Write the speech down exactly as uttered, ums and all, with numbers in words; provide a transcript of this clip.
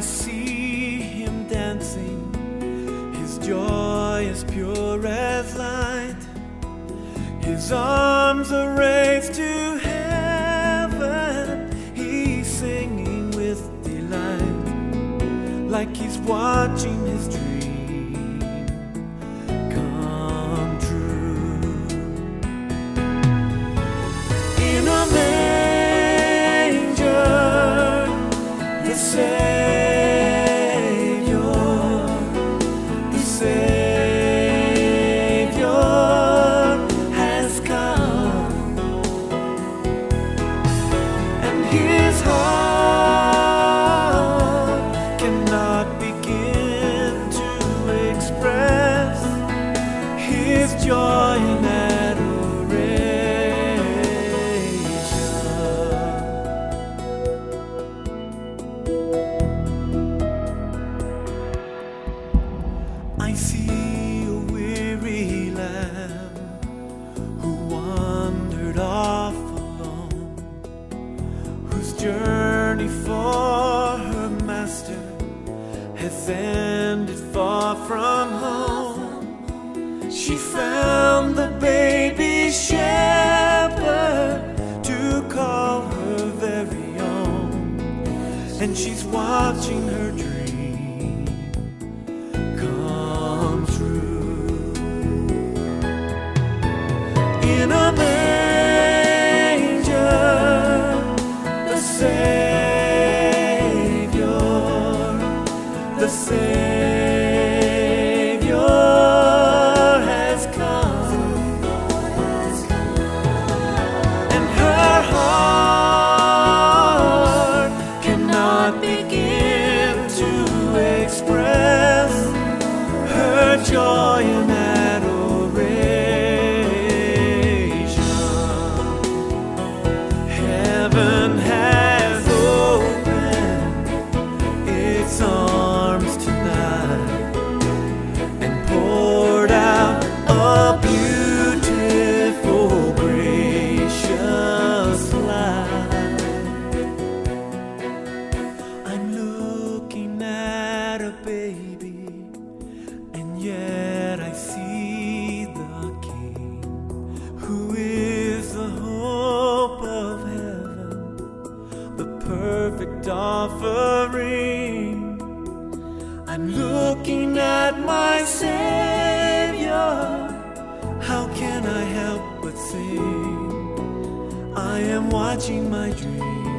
see him dancing, his joy is pure as light. His arms are raised to heaven, he's singing with delight, like he's watching his dream come true. In a manger, the Savior, the Savior has come, and his heart cannot begin to express his joy and I see a weary lamb who wandered off alone, whose journey for her master has ended far from home. She found the baby shepherd to call her very own, and she's watching her dream in a manger. The Savior, the Savior has come, and her heart cannot begin to express her joy and heaven has opened its arms tonight and poured out a beautiful, gracious light. I'm looking at a baby, and yet I see the King, who is the hope of heaven, the perfect offering. I'm looking at my Savior, how can I help but sing? I am watching my dream